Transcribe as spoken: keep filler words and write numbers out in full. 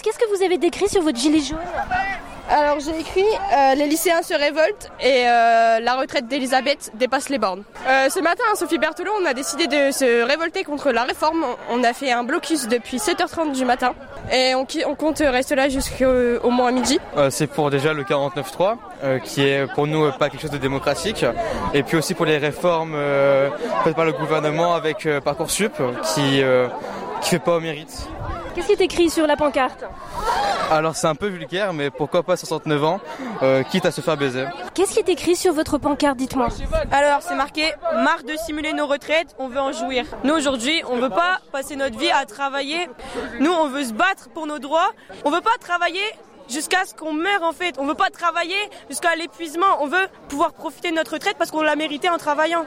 qu'est-ce que vous avez décrit sur votre gilet jaune ? Alors j'ai écrit euh, « Les lycéens se révoltent et euh, la retraite d'Elisabeth dépasse les bornes ». Euh, ce matin, à Sophie Berthelot, on a décidé de se révolter contre la réforme. On a fait un blocus depuis sept heures trente du matin et on, on compte rester là jusqu'au moins midi. Euh, c'est pour déjà le quarante-neuf trois, euh, qui est pour nous euh, pas quelque chose de démocratique. Et puis aussi pour les réformes euh, faites par le gouvernement avec euh, Parcoursup, qui euh, qui fait pas au mérite. Qu'est-ce qui est écrit sur la pancarte ? Alors c'est un peu vulgaire, mais pourquoi pas soixante-neuf ans, euh, quitte à se faire baiser. Qu'est-ce qui est écrit sur votre pancarte, dites-moi ? Alors c'est marqué « Marre de simuler nos retraites, on veut en jouir ». Nous aujourd'hui, on veut pas passer notre vie à travailler. Nous, on veut se battre pour nos droits. On veut pas travailler jusqu'à ce qu'on meure en fait. On veut pas travailler jusqu'à l'épuisement. On veut pouvoir profiter de notre retraite parce qu'on l'a mérité en travaillant.